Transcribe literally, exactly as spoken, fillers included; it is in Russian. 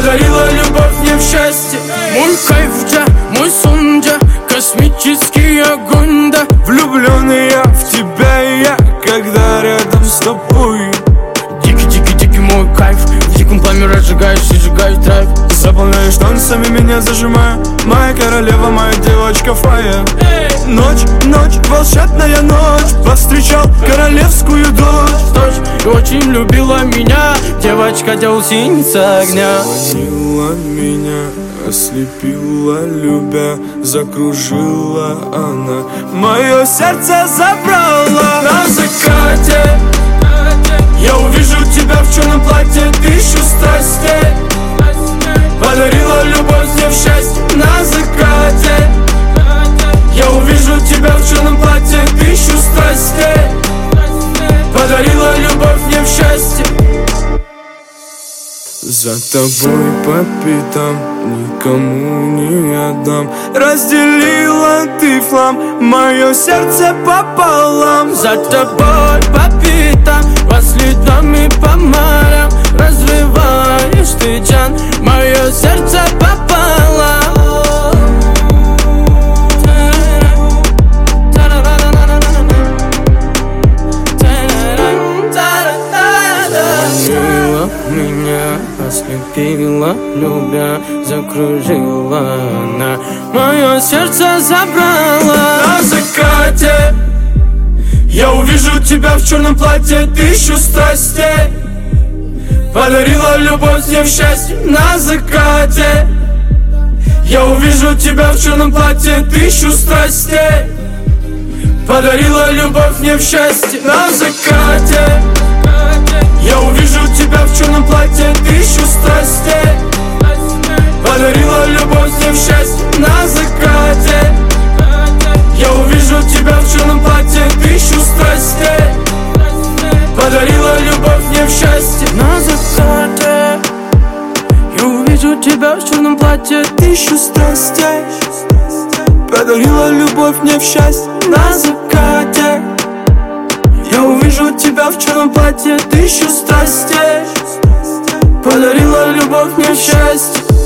подарила любовь мне в счастье. Мой кайф, джа, мой сон, джа, космический огонь, да. Влюбленный я в тебя и я, когда рядом с тобой. Дикий-дикий-дикий мой кайф, в диком пламя разжигаешь и сжигаешь драйв. Заполняешь танцами, меня зажимая, моя королева, моя девочка Фая. Ночь, ночь, волшебная ночь, повстречал королевскую дочь. Дочь и очень любила меня, девочка делсинца огня. Манила меня, ослепила, любя, закружила она, мое сердце забрала. На закате я увижу тебя в черном платье, тысячу страстей. Подарила любовь мне в счастье. На закате я увижу тебя в черном платье, тысячу страстей. Подарила любовь мне в счастье. За тобой по пятам, никому не отдам. Разделила ты флам, мое сердце пополам. За тобой по пятам, по следам и по морям развиваешь ты, Джан, мое сердце пополам. Манила меня, ослепила, любя, закружила она, мое сердце забрала. На закате я увижу тебя в черном платье, тысячу страстей. Подарила любовь мне в счастье. На закате я увижу тебя в черном платье, тысячу страстей. Подарила любовь мне в счастье. На закате я увижу тебя в черном платье, тысячу страстей. Подарила любовь мне в счастье. На закате я увижу тебя в черном платье, тысячу страстей. Подарила любовь мне в счастье. На закате я увижу тебя в черном платье, Тысячу страстей. Подарила любовь мне в счастье. На закате я увижу тебя в черном платье, тысячу страстей. Подарила любовь мне в счастье.